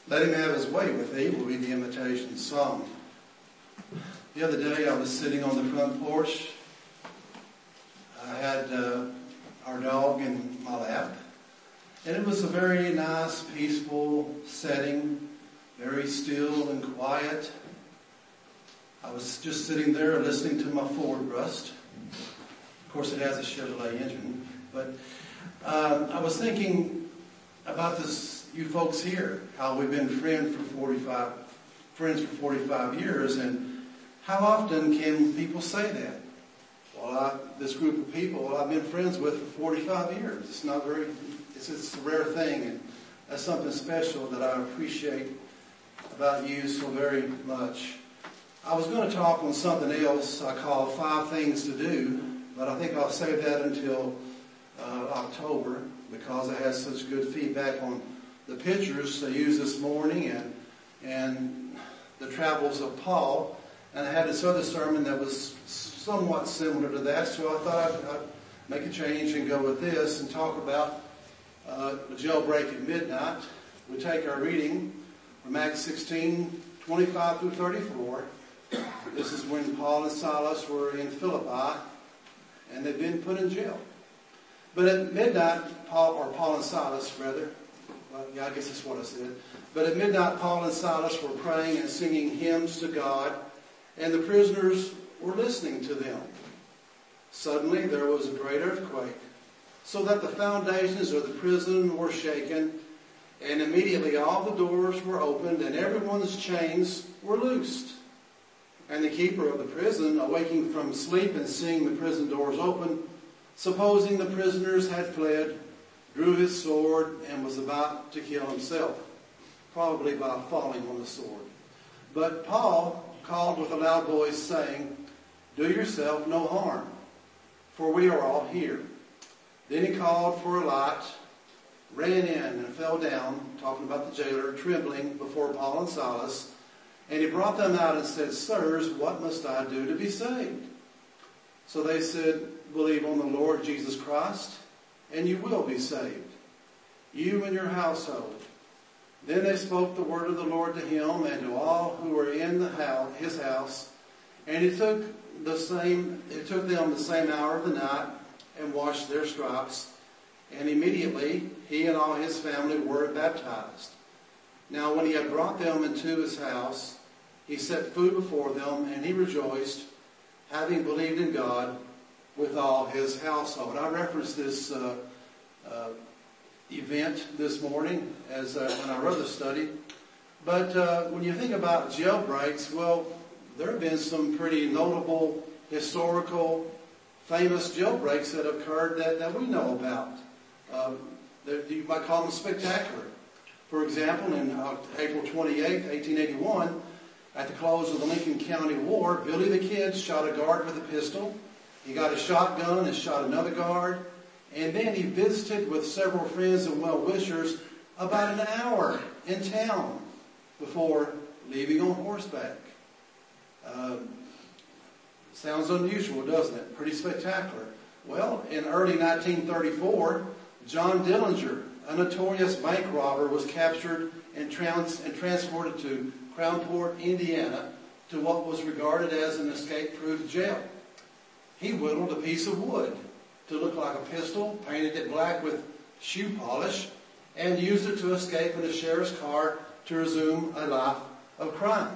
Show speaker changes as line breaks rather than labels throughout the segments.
Let him have his way with thee will be the invitation song. The other day I was sitting on the front porch. I had our dog in my lap. And it was a very nice, peaceful setting, very still and quiet. I was just sitting there listening to my Ford rust. Of course, it has a Chevrolet engine. But I was thinking about this, you folks here, how we've been friends for 45 years, and how often can people say that? Well, this group of people I've been friends with for 45 years. It's a rare thing, and that's something special that I appreciate about you so very much. I was going to talk on something else I call 5 things to do, but I think I'll save that until October, because I had such good feedback on the pictures they used this morning and the travels of Paul. And I had this other sermon that was somewhat similar to that, so I thought I'd make a change and go with this and talk about the jailbreak at midnight. We take our reading from Acts 16:25 through 34. This is when Paul and Silas were in Philippi, and they'd been put in jail. But at midnight, Paul and Silas, rather, well, yeah, I guess that's what I said. But at midnight, Paul and Silas were praying and singing hymns to God, and the prisoners were listening to them. Suddenly, there was a great earthquake, so that the foundations of the prison were shaken, and immediately all the doors were opened, and everyone's chains were loosed. And the keeper of the prison, awaking from sleep and seeing the prison doors open, supposing the prisoners had fled, drew his sword and was about to kill himself, probably by falling on the sword. But Paul called with a loud voice, saying, "Do yourself no harm, for we are all here." Then he called for a light, ran in and fell down, talking about the jailer, trembling before Paul and Silas. And he brought them out and said, "Sirs, what must I do to be saved?" So they said, "Believe on the Lord Jesus Christ, and you will be saved, you and your household." Then they spoke the word of the Lord to him and to all who were in his house. And it took them the same hour of the night and washed their stripes. And immediately he and all his family were baptized. Now when he had brought them into his house, he set food before them, and he rejoiced, having believed in God with all his household. I referenced this event this morning when I wrote the study. But when you think about jailbreaks, well, there have been some pretty notable, historical, famous jailbreaks that have occurred that we know about. You might call them spectacular. For example, in April 28, 1881, at the close of the Lincoln County War, Billy the Kid shot a guard with a pistol. He got a shotgun and shot another guard. And then he visited with several friends and well-wishers about an hour in town before leaving on horseback. Sounds unusual, doesn't it? Pretty spectacular. Well, in early 1934, John Dillinger, a notorious bank robber, was captured and transported to Crownport, Indiana, to what was regarded as an escape-proof jail. He whittled a piece of wood to look like a pistol, painted it black with shoe polish, and used it to escape in a sheriff's car to resume a life of crime.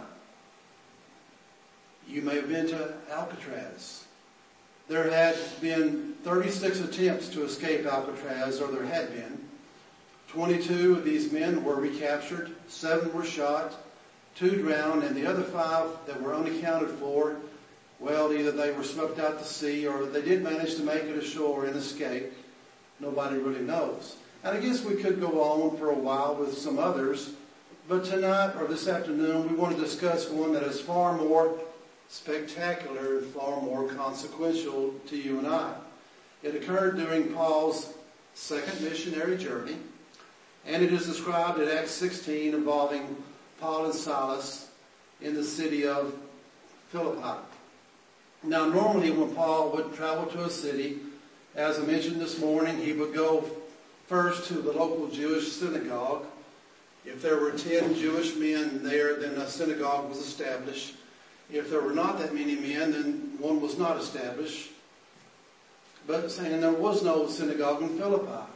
You may have been to Alcatraz. There had been 36 attempts to escape Alcatraz, or there had been. 22 of these men were recaptured, 7 were shot, 2 drowned, and the other 5 that were unaccounted for, well, either they were swept out to sea or they did manage to make it ashore and escape. Nobody really knows. And I guess we could go on for a while with some others, but tonight or this afternoon we want to discuss one that is far more spectacular and far more consequential to you and I. It occurred during Paul's second missionary journey, and it is described in Acts 16 involving Paul and Silas in the city of Philippi. Now, normally when Paul would travel to a city, as I mentioned this morning, he would go first to the local Jewish synagogue, If there were 10 Jewish men there, then a synagogue was established. If there were not that many men, then one was not established. But saying there was no synagogue in Philippi.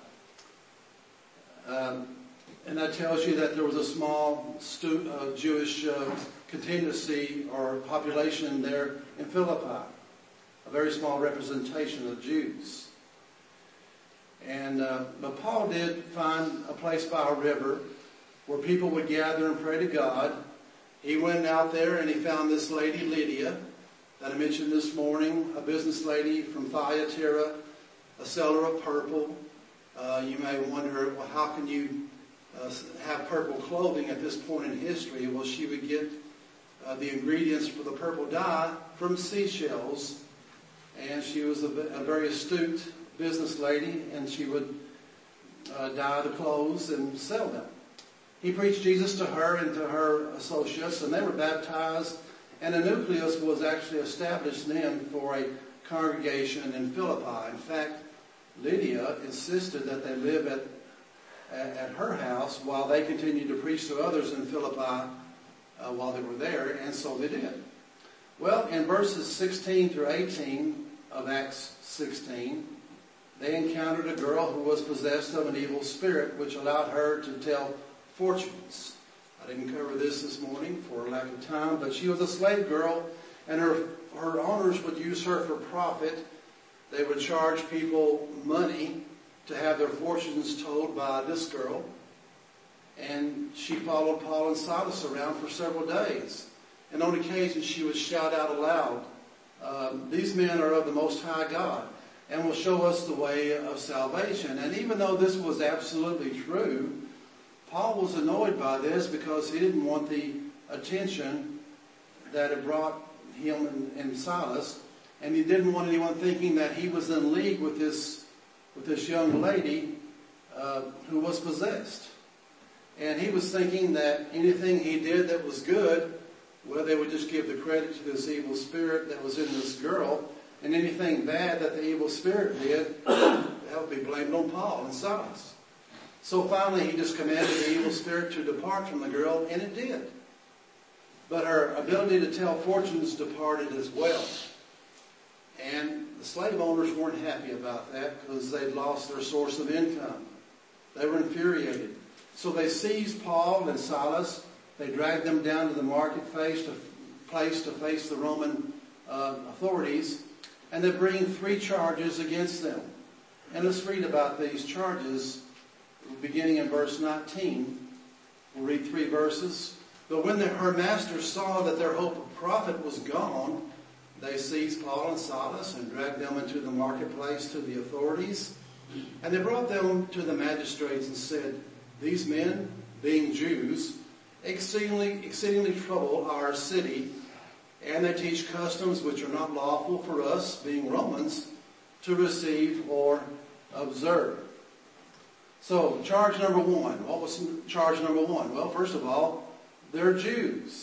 And that tells you that there was a small Jewish contingency or population there in Philippi. A very small representation of Jews. And but Paul did find a place by a river where people would gather and pray to God. He went out there and he found this lady Lydia that I mentioned this morning, a business lady from Thyatira, a seller of purple. You may wonder, well, how can you have purple clothing at this point in history? Well, she would get the ingredients for the purple dye from seashells, and she was a very astute business lady, and she would dye the clothes and sell them. He preached Jesus to her and to her associates, and they were baptized, and a nucleus was actually established then for a congregation in Philippi. In fact, Lydia insisted that they live at her house while they continued to preach to others in Philippi while they were there, and so they did. Well, in verses 16 through 18 of Acts 16, they encountered a girl who was possessed of an evil spirit, which allowed her to tell fortunes. I didn't cover this morning for lack of time, but she was a slave girl, and her owners would use her for profit. They would charge people money to have their fortunes told by this girl. And she followed Paul and Silas around for several days. And on occasion she would shout out aloud, these men are of the Most High God and will show us the way of salvation. And even though this was absolutely true, Paul was annoyed by this because he didn't want the attention that it brought him and Silas. And he didn't want anyone thinking that he was in league with this young lady who was possessed. And he was thinking that anything he did that was good, well, they would just give the credit to this evil spirit that was in this girl. And anything bad that the evil spirit did, that would be blamed on Paul and Silas. So finally he just commanded the evil spirit to depart from the girl, and it did. But her ability to tell fortunes departed as well. And the slave owners weren't happy about that because they'd lost their source of income. They were infuriated. So they seized Paul and Silas. They dragged them down to the marketplace to face the Roman authorities. And they bring 3 charges against them. And let's read about these charges beginning in verse 19. We'll read 3 verses. But when her masters saw that their hope of profit was gone, they seized Paul and Silas and dragged them into the marketplace to the authorities. And they brought them to the magistrates and said, these men, being Jews, exceedingly trouble our city, and they teach customs which are not lawful for us, being Romans, to receive or observe. So, charge number 1. What was charge number 1? Well, first of all, they're Jews.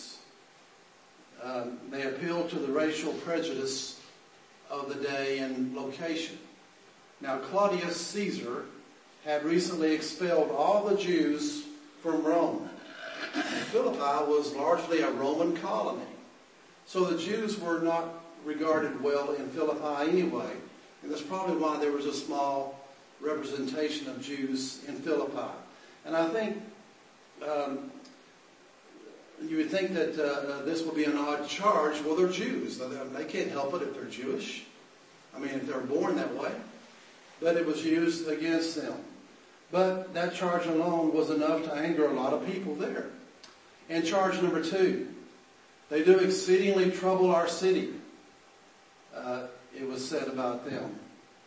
They appeal to the racial prejudice of the day and location. Now, Claudius Caesar had recently expelled all the Jews from Rome. And Philippi was largely a Roman colony. So the Jews were not regarded well in Philippi anyway. And that's probably why there was a small representation of Jews in Philippi. And I think you would think that this would be an odd charge. Well, they're Jews. They can't help it if they're Jewish. I mean, if they're born that way. But it was used against them. But that charge alone was enough to anger a lot of people there. And charge number 2, they do exceedingly trouble our city. It was said about them.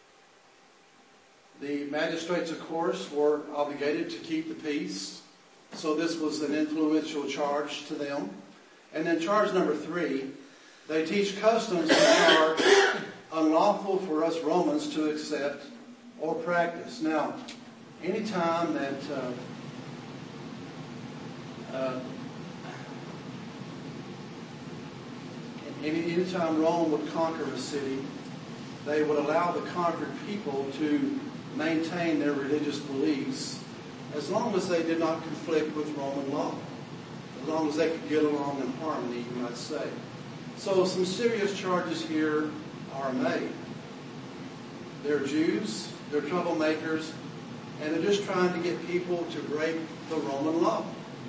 The magistrates, of course, were obligated to keep the peace. So this was an influential charge to them. And then charge number 3, they teach customs which are unlawful for us Romans to accept or practice. Now, anytime that anytime Rome would conquer a city, they would allow the conquered people to maintain their religious beliefs as long as they did not conflict with Roman law, as long as they could get along in harmony, you might say. So some serious charges here are made. They're Jews, they're troublemakers, and they're just trying to get people to break the Roman law.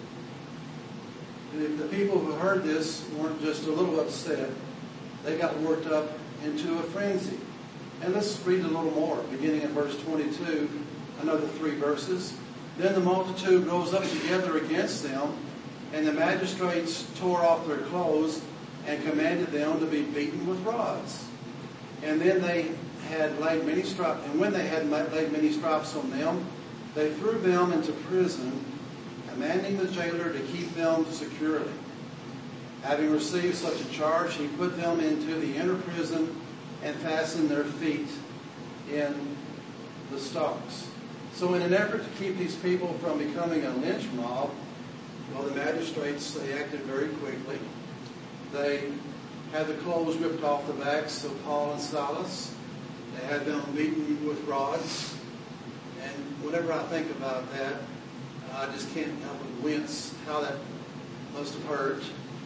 The people who heard this weren't just a little upset. They got worked up into a frenzy. And let's read a little more, beginning in verse 22, another 3 verses. Then the multitude rose up together against them, and the magistrates tore off their clothes and commanded them to be beaten with rods. And then they had laid many stripes, and when they had laid many stripes on them, they threw them into prison, commanding the jailer to keep them securely. Having received such a charge, he put them into the inner prison and fastened their feet in the stocks. So in an effort to keep these people from becoming a lynch mob, well, the magistrates, they acted very quickly. They had the clothes ripped off the backs of Paul and Silas. They had them beaten with rods. And whenever I think about that, I just can't help but wince how that must have hurt.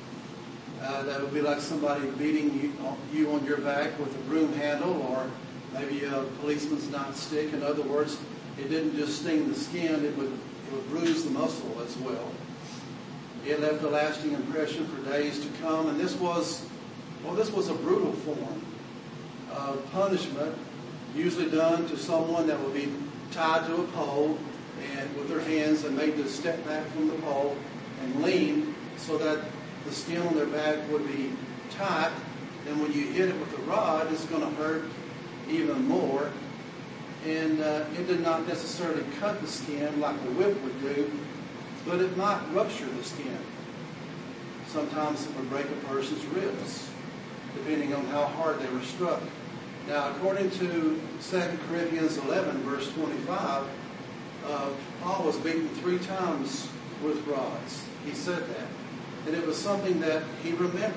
That would be like somebody beating you on your back with a broom handle or maybe a policeman's nightstick. In other words, it didn't just sting the skin, it would bruise the muscle as well. It left a lasting impression for days to come, and this was a brutal form of punishment, usually done to someone that would be tied to a pole and with their hands and made to step back from the pole and lean so that the skin on their back would be tight, and when you hit it with a rod, it's going to hurt even more. And it did not necessarily cut the skin like the whip would do, but it might rupture the skin. Sometimes it would break a person's ribs, depending on how hard they were struck. Now, according to 2 Corinthians 11, verse 25, Paul was beaten 3 times with rods. He said that. And it was something that he remembered.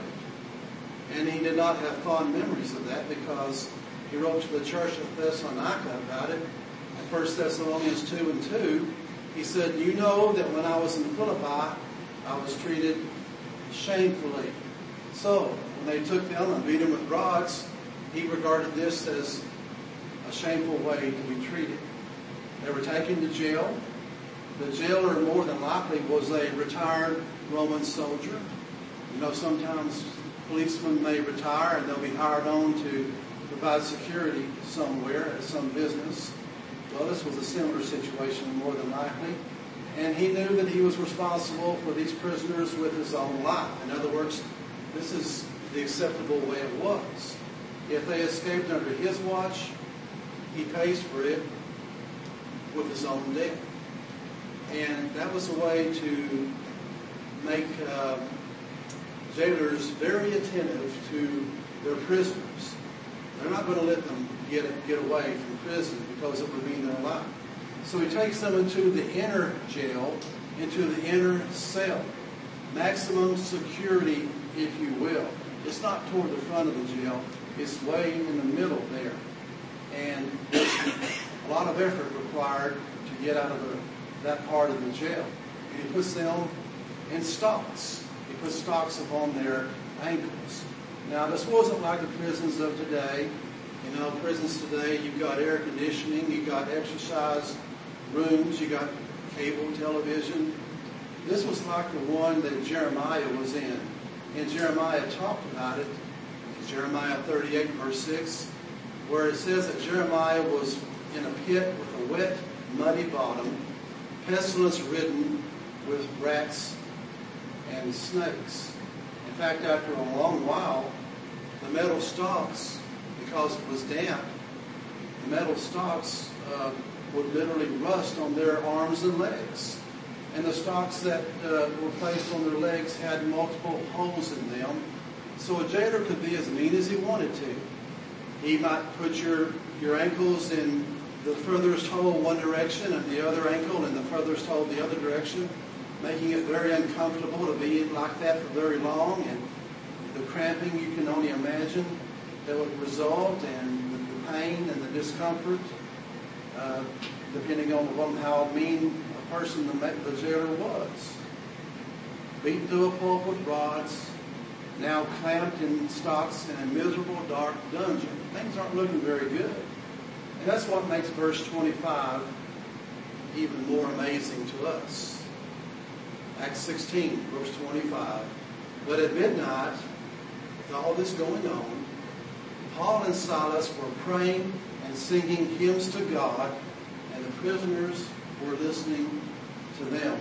And he did not have fond memories of that because he wrote to the church of Thessalonica about it. In 1 Thessalonians 2:2, he said, "You know that when I was in Philippi, I was treated shamefully." So, when they took them and beat him with rods, he regarded this as a shameful way to be treated. They were taken to jail. The jailer, more than likely, was a retired Roman soldier. You know, sometimes policemen may retire and they'll be hired on to provide security somewhere at some business. Well, this was a similar situation, more than likely. And he knew that he was responsible for these prisoners with his own life. In other words, this is the acceptable way it was. If they escaped under his watch, he pays for it with his own death. And that was a way to make jailers very attentive to their prisoners. They're not going to let them get away from prison because it would mean their life. So he takes them into the inner jail, into the inner cell. Maximum security, if you will. It's not toward the front of the jail. It's way in the middle there. And a lot of effort required to get out of that part of the jail. And he puts them in stocks. He puts stocks upon their ankles. Now, this wasn't like the prisons of today. You know, prisons today, you've got air conditioning, you've got exercise rooms, you've got cable television. This was like the one that Jeremiah was in. And Jeremiah talked about it. Jeremiah 38, verse 6, where it says that Jeremiah was in a pit with a wet, muddy bottom, pestilence ridden with rats and snakes. In fact, after a long while, the metal stalks, because it was damp, the metal stalks would literally rust on their arms and legs. And the stalks that were placed on their legs had multiple holes in them. So a jailer could be as mean as he wanted to. He might put your ankles in the furthest hole one direction and the other ankle in the furthest hole the other direction, making it very uncomfortable to be like that for very long, and the cramping you can only imagine that would result, and the pain and the discomfort, depending on how mean person the jailer was. Beaten to a pulp with rods, now clamped in stocks in a miserable, dark dungeon. Things aren't looking very good. And that's what makes verse 25 even more amazing to us. Acts 16, verse 25. But at midnight, with all this going on, Paul and Silas were praying and singing hymns to God, and the prisoners were listening to them.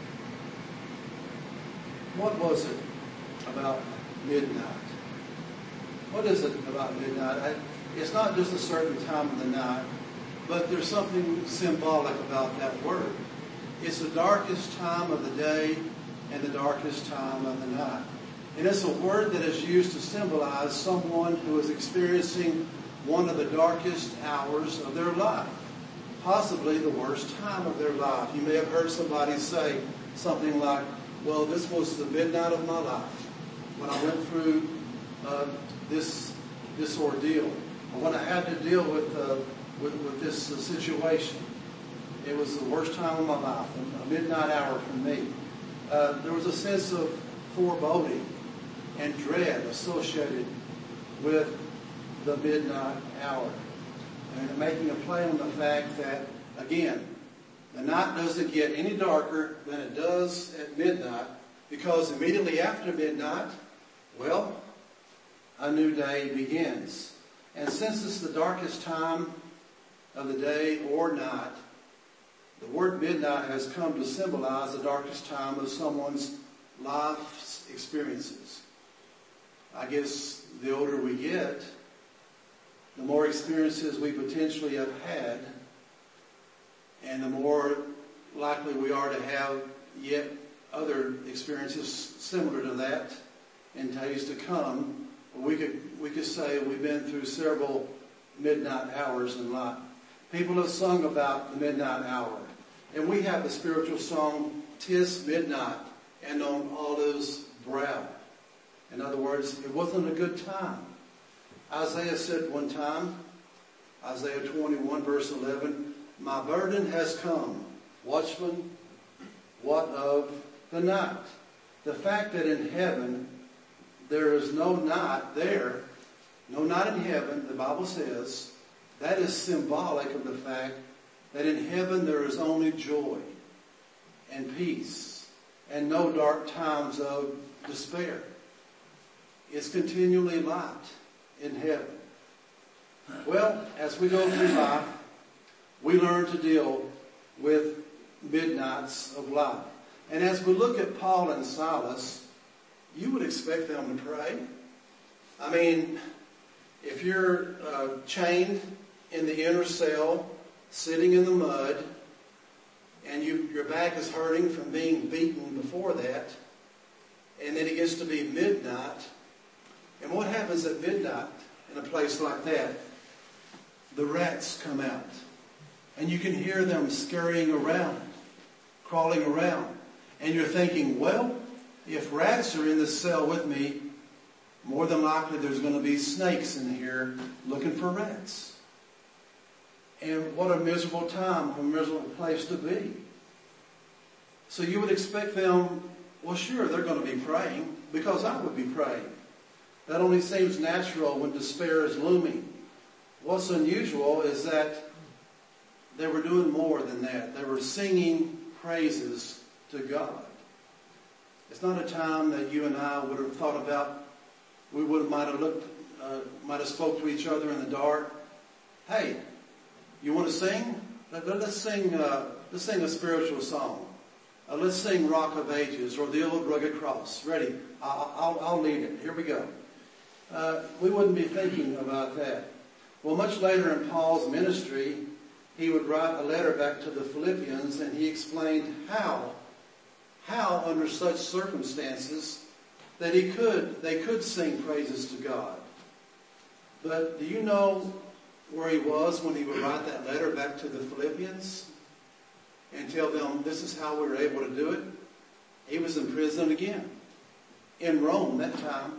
What was it about midnight? What is it about midnight? It's not just a certain time of the night, but there's something symbolic about that word. It's the darkest time of the day and the darkest time of the night. And it's a word that is used to symbolize someone who is experiencing one of the darkest hours of their life, possibly the worst time of their life. You may have heard somebody say something like, well, this was the midnight of my life when I went through this ordeal, or when I had to deal with this situation. It was the worst time of my life, a midnight hour for me. There was a sense of foreboding and dread associated with the midnight hour. And making a play on the fact that, again, the night doesn't get any darker than it does at midnight, because immediately after midnight, well, a new day begins. And since it's the darkest time of the day or night, the word midnight has come to symbolize the darkest time of someone's life's experiences. I guess the older we get, the more experiences we potentially have had, and the more likely we are to have yet other experiences similar to that in days to come. We could say we've been through several midnight hours in life. People have sung about the midnight hour. And we have the spiritual song, "'Tis Midnight, and on Olive's Brow." In other words, it wasn't a good time. Isaiah said one time, Isaiah 21, verse 11, "My burden has come. Watchman, what of the night?" The fact that in heaven there is no night there, no night in heaven, the Bible says, that is symbolic of the fact that in heaven there is only joy and peace and no dark times of despair. It's continually light in heaven. Well, as we go through life, we learn to deal with midnights of life. And as we look at Paul and Silas, you would expect them to pray. I mean, if you're chained in the inner cell, sitting in the mud, and your back is hurting from being beaten before that, and then it gets to be midnight, and what happens at midnight in a place like that? The rats come out, and you can hear them scurrying around, crawling around, and you're thinking, well, if rats are in this cell with me, more than likely there's going to be snakes in here looking for rats. And what a miserable time, a miserable place to be. So you would expect them, well, sure, they're going to be praying, because I would be praying. That only seems natural when despair is looming. What's unusual is that they were doing more than that. They were singing praises to God. It's not a time that you and I would have thought about. We might have spoke to each other in the dark. Hey, you want to sing? Let's sing a spiritual song. Let's sing Rock of Ages or The Old Rugged Cross. Ready? I'll lead it. Here we go. We wouldn't be thinking about that. Well, much later in Paul's ministry, he would write a letter back to the Philippians, and he explained how under such circumstances that they could sing praises to God. But do you know where he was when he would write that letter back to the Philippians and tell them this is how we were able to do it? He was in prison again. In Rome that time.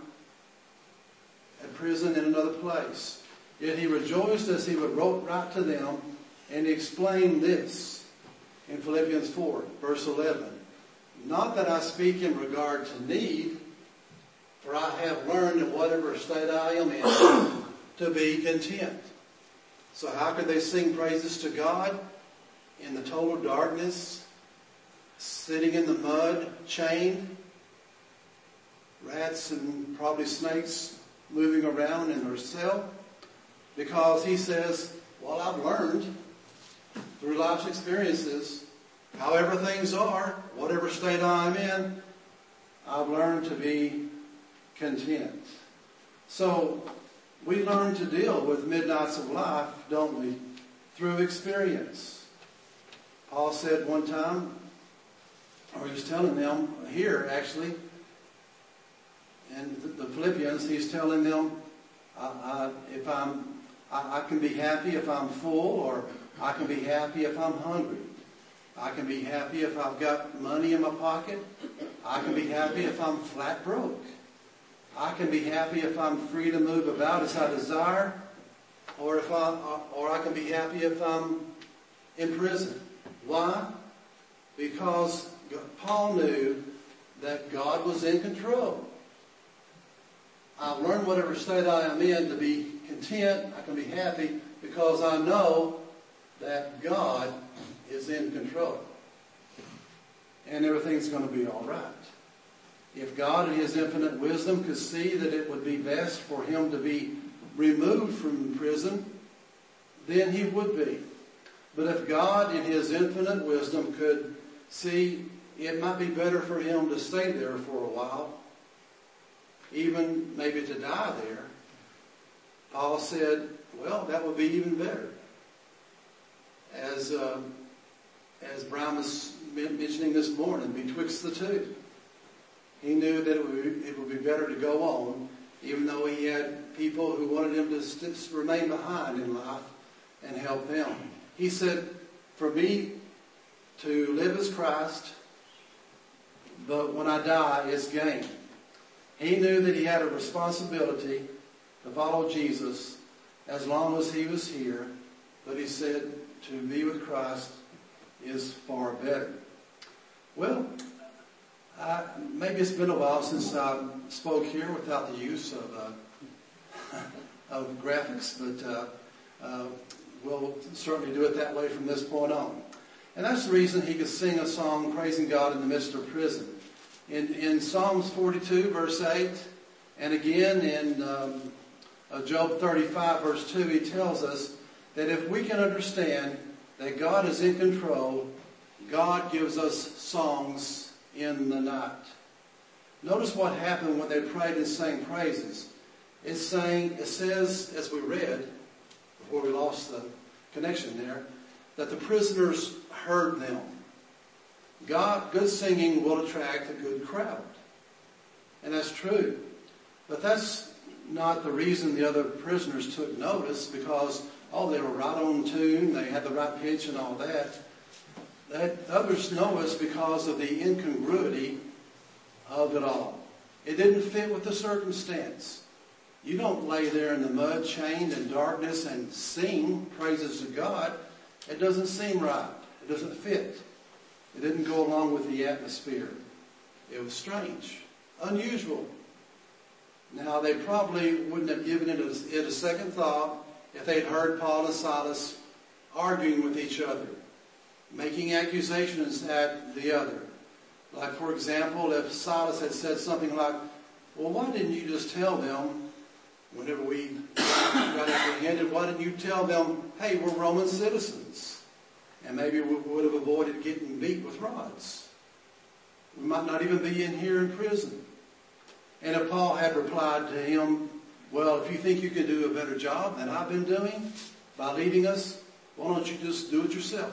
A prison in another place. Yet he rejoiced as he would write to them, and he explained this. in Philippians 4, verse 11. Not that I speak in regard to need, for I have learned in whatever state I am in to be content. So how could they sing praises to God in the total darkness, sitting in the mud, chained, rats and probably snakes moving around in their cell? Because he says, well, I've learned through life's experiences, however things are, whatever state I'm in, I've learned to be content. So we learn to deal with midnights of life, don't we? Through experience. Paul said one time, or he was telling them here actually, and the Philippians, he's telling them, I can be happy if I'm full, or I can be happy if I'm hungry. I can be happy if I've got money in my pocket. I can be happy if I'm flat broke. I can be happy if I'm free to move about as I desire, or I can be happy if I'm in prison. Why? Because Paul knew that God was in control. I've learned whatever state I am in to be content. I can be happy because I know that God is in control. And everything's going to be all right. If God in His infinite wisdom could see that it would be best for him to be removed from prison, then he would be. But if God in His infinite wisdom could see it might be better for him to stay there for a while, even maybe to die there, Paul said, well, that would be even better. As Brian was mentioning this morning, betwixt the two, he knew that it would be better to go on, even though he had people who wanted him to remain behind in life and help them. He said, for me to live as Christ, but when I die, it's gain. He knew that he had a responsibility to follow Jesus as long as he was here, but he said to be with Christ is far better. Well, maybe it's been a while since I spoke here without the use of graphics, but we'll certainly do it that way from this point on. And that's the reason he could sing a song praising God in the midst of prison. In Psalms 42, verse 8, and again in Job 35, verse 2, he tells us that if we can understand that God is in control, God gives us songs in the night. Notice what happened when they prayed and sang praises. It says, as we read, before we lost the connection there, that the prisoners heard them. Good singing will attract a good crowd. And that's true. But that's not the reason the other prisoners took notice, because, they were right on tune, they had the right pitch and all that. That others noticed because of the incongruity of it all. It didn't fit with the circumstance. You don't lay there in the mud, chained in darkness, and sing praises to God. It doesn't seem right. It doesn't fit. It didn't go along with the atmosphere. It was strange, unusual. Now, they probably wouldn't have given it a second thought if they'd heard Paul and Silas arguing with each other, making accusations at the other. Like, for example, if Silas had said something like, well, why didn't you just tell them, whenever we got apprehended, why didn't you tell them, hey, we're Roman citizens? And maybe we would have avoided getting beat with rods. We might not even be in here in prison. And if Paul had replied to him, well, if you think you can do a better job than I've been doing by leading us, why don't you just do it yourself?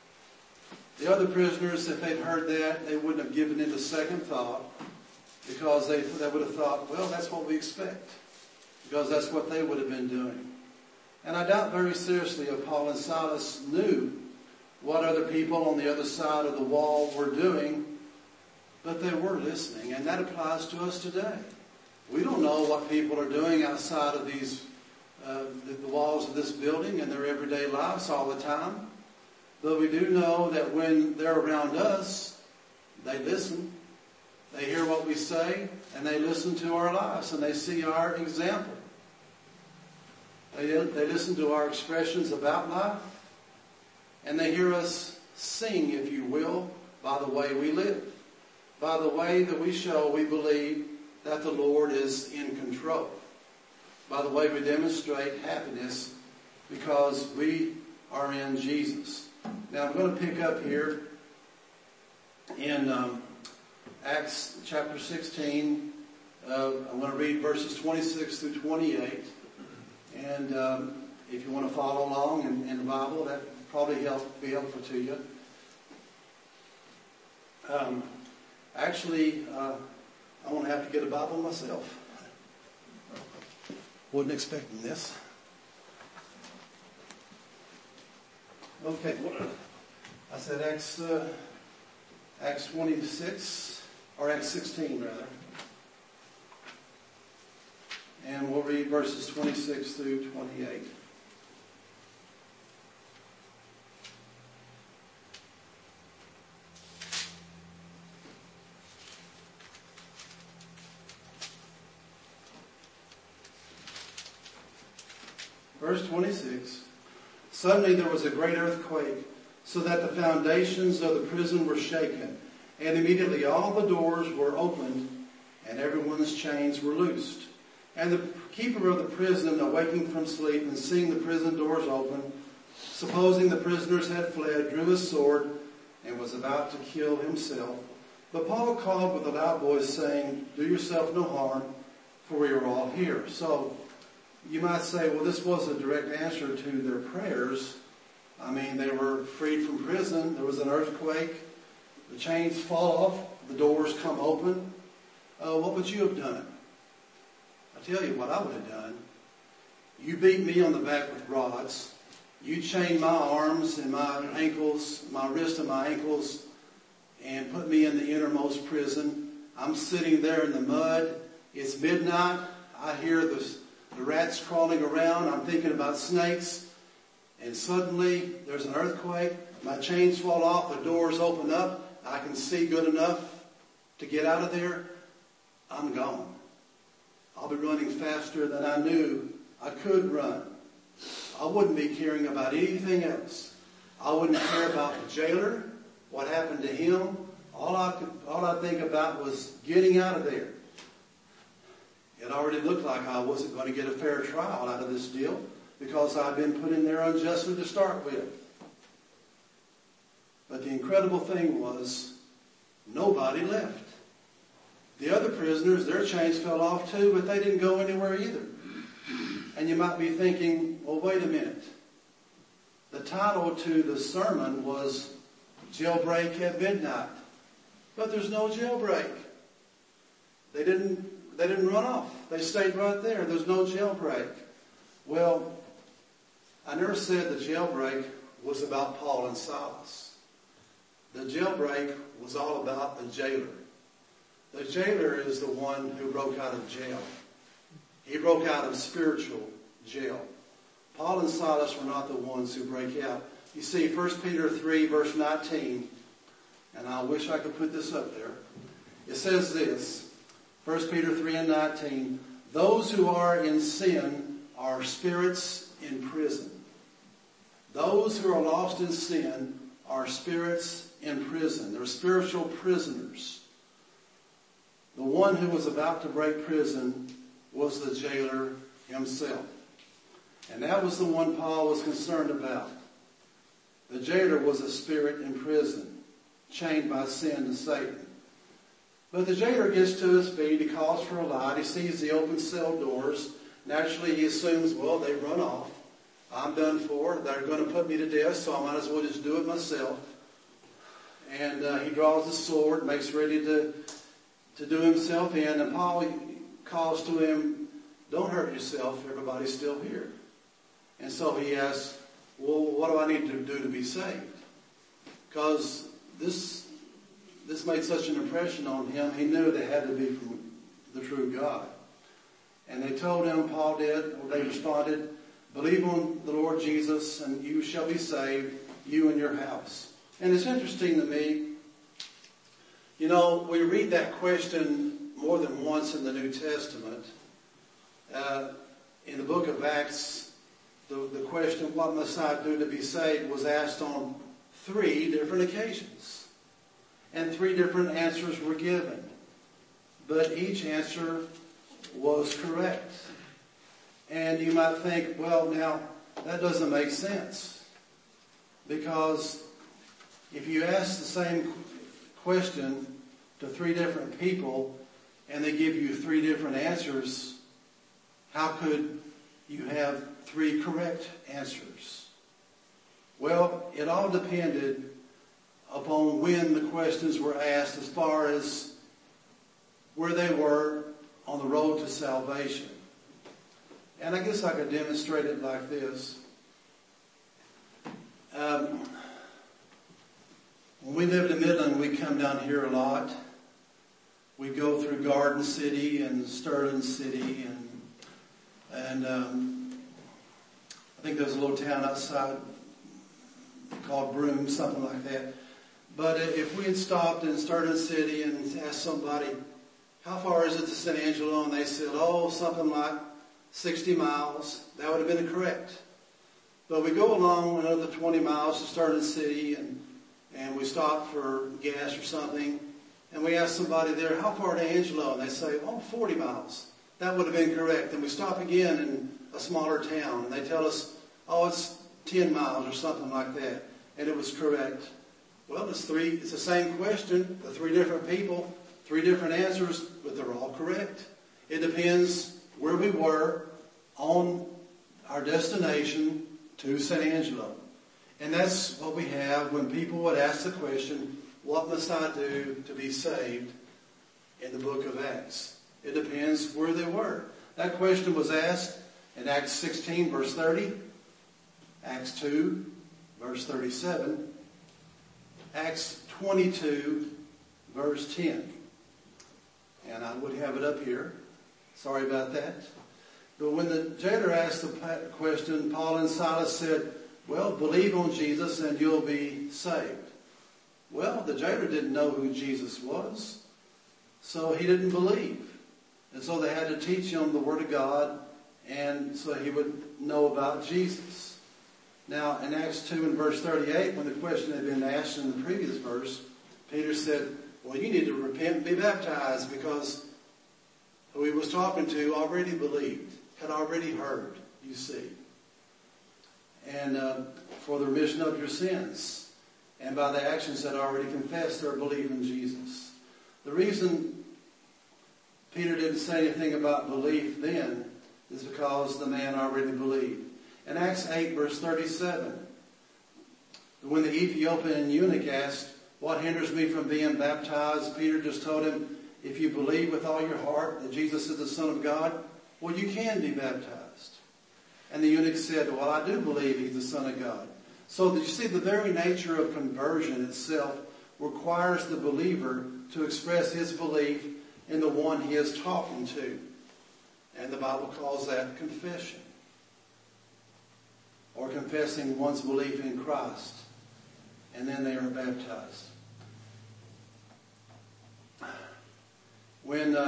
The other prisoners, if they'd heard that, they wouldn't have given it a second thought, because they would have thought, well, that's what we expect, because that's what they would have been doing. And I doubt very seriously if Paul and Silas knew what other people on the other side of the wall were doing, but they were listening, and that applies to us today. We don't know what people are doing outside of these the walls of this building in their everyday lives all the time. But we do know that when they're around us, they listen. They hear what we say, and they listen to our lives, and they see our example. They listen to our expressions about life, and they hear us sing, if you will, by the way we live, by the way that we show we believe that the Lord is in control, by the way we demonstrate happiness because we are in Jesus. Now I'm going to pick up here in Acts chapter 16. I'm going to read verses 26 through 28. And if you want to follow along in the Bible, that would probably be helpful to you. Actually, I'm going to have to get a Bible myself. Wasn't expecting this. Okay, I said Acts 26, or Acts 16 rather. And we'll read verses 26 through 28. Verse 26. Suddenly there was a great earthquake, so that the foundations of the prison were shaken. And immediately all the doors were opened, and everyone's chains were loosed. And the keeper of the prison, awaking from sleep and seeing the prison doors open, supposing the prisoners had fled, drew his sword and was about to kill himself. But Paul called with a loud voice, saying, "Do yourself no harm, for we are all here." So you might say, well, this was a direct answer to their prayers. I mean, they were freed from prison. There was an earthquake. The chains fall off. The doors come open. What would you have done? I tell you what I would have done. You beat me on the back with rods. You chained my arms and my ankles, my wrists and my ankles, and put me in the innermost prison. I'm sitting there in the mud. It's midnight. I hear the rats crawling around. I'm thinking about snakes. And suddenly there's an earthquake. My chains fall off. The doors open up. I can see good enough to get out of there. I'm gone. I'll be running faster than I knew I could run. I wouldn't be caring about anything else. I wouldn't care about the jailer, what happened to him. All I think about was getting out of there. It already looked like I wasn't going to get a fair trial out of this deal because I'd been put in there unjustly to start with. But the incredible thing was, nobody left. The other prisoners, their chains fell off too, but they didn't go anywhere either. And you might be thinking, well, wait a minute. The title to the sermon was Jailbreak at Midnight. But there's no jailbreak. They didn't run off. They stayed right there. There's no jailbreak. Well, I never said the jailbreak was about Paul and Silas. The jailbreak was all about the jailer. The jailer is the one who broke out of jail. He broke out of spiritual jail. Paul and Silas were not the ones who break out. You see, 1 Peter 3, verse 19, and I wish I could put this up there. It says this, 1 Peter 3 and 19, those who are in sin are spirits in prison. Those who are lost in sin are spirits in prison. They're spiritual prisoners. The one who was about to break prison was the jailer himself. And that was the one Paul was concerned about. The jailer was a spirit in prison, chained by sin and Satan. But the jailer gets to his feet, he calls for a light, he sees the open cell doors. Naturally he assumes, well, they run off. I'm done for. They're going to put me to death, so I might as well just do it myself. And he draws his sword, makes ready to do himself in. And Paul calls to him, don't hurt yourself, everybody's still here. And so he asks, well, what do I need to do to be saved? Because this made such an impression on him, he knew they had to be from the true God. And they told him, Paul did, or they responded, believe on the Lord Jesus and you shall be saved, you and your house. And it's interesting to me, we read that question more than once in the New Testament. In the book of Acts, the question, what must I do to be saved, was asked on 3 different occasions. And 3 different answers were given. But each answer was correct. And you might think, well, now, that doesn't make sense. Because if you ask the same question to 3 different people, and they give you 3 different answers, how could you have 3 correct answers? Well, it all depended upon when the questions were asked as far as where they were on the road to salvation. And I guess I could demonstrate it like this. When we lived in Midland, we come down here a lot. We go through Garden City and Sterling City, and I think there's a little town outside called Broome, something like that. But if we had stopped in Sterling City and asked somebody, how far is it to San Angelo? And they said, something like 60 miles. That would have been correct. But we go along another 20 miles to Sterling City, and we stop for gas or something. And we ask somebody there, how far to Angelo? And they say, 40 miles. That would have been correct. And we stop again in a smaller town, and they tell us, it's 10 miles or something like that. And it was correct. Well, it's the same question, the 3 different people, 3 different answers, but they're all correct. It depends where we were on our destination to San Angelo. And that's what we have when people would ask the question, what must I do to be saved, in the book of Acts? It depends where they were. That question was asked in Acts 16, verse 30, Acts 2, verse 37, Acts 22, verse 10. And I would have it up here. Sorry about that. But when the jailer asked the question, Paul and Silas said, believe on Jesus and you'll be saved. Well, the jailer didn't know who Jesus was, so he didn't believe. And so they had to teach him the Word of God, and so he would know about Jesus. Now, in Acts 2 and verse 38, when the question had been asked in the previous verse, Peter said, you need to repent and be baptized, because who he was talking to already believed, had already heard, you see. And for the remission of your sins. And by the actions that already confessed or believe in Jesus. The reason Peter didn't say anything about belief then is because the man already believed. In Acts 8, verse 37, when the Ethiopian eunuch asked, what hinders me from being baptized? Peter just told him, if you believe with all your heart that Jesus is the Son of God, you can be baptized. And the eunuch said, I do believe he's the Son of God. So you see, the very nature of conversion itself requires the believer to express his belief in the one he is talking to. And the Bible calls that confession. Or confessing one's belief in Christ. And then they are baptized. When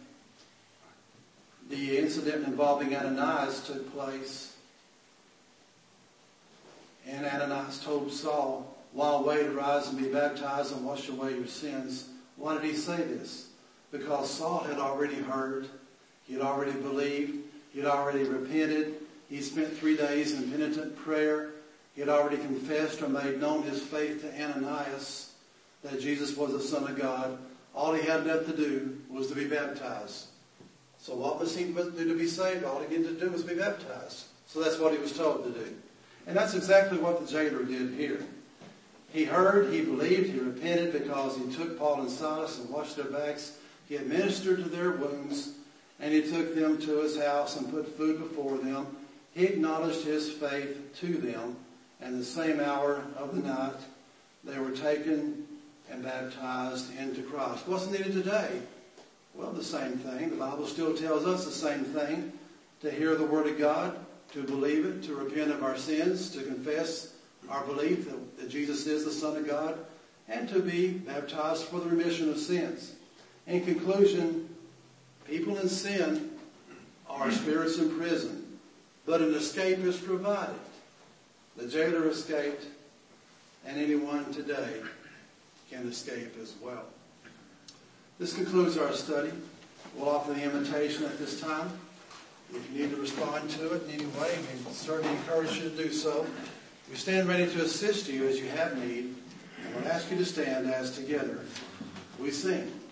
the incident involving Ananias took place, and Ananias told Saul, while wait, arise and be baptized and wash away your sins. Why did he say this? Because Saul had already heard, he had already believed, he had already repented, he spent 3 days in penitent prayer, he had already confessed or made known his faith to Ananias that Jesus was the Son of God. All he had left to do was to be baptized. So what must he do to be saved? All he needed to do was be baptized. So that's what he was told to do. And that's exactly what the jailer did here. He heard, he believed, he repented because he took Paul and Silas and washed their backs. He administered to their wounds, and he took them to his house and put food before them. He acknowledged his faith to them, and the same hour of the night they were taken and baptized into Christ. What's needed today? Well, the same thing. The Bible still tells us the same thing. To hear the Word of God, to believe it, to repent of our sins, to confess our belief that Jesus is the Son of God, and to be baptized for the remission of sins. In conclusion, people in sin are spirits in prison, but an escape is provided. The jailer escaped, and anyone today can escape as well. This concludes our study. We'll offer the invitation at this time. If you need to respond to it in any way, we certainly encourage you to do so. We stand ready to assist you as you have need, and we'll ask you to stand as together we sing.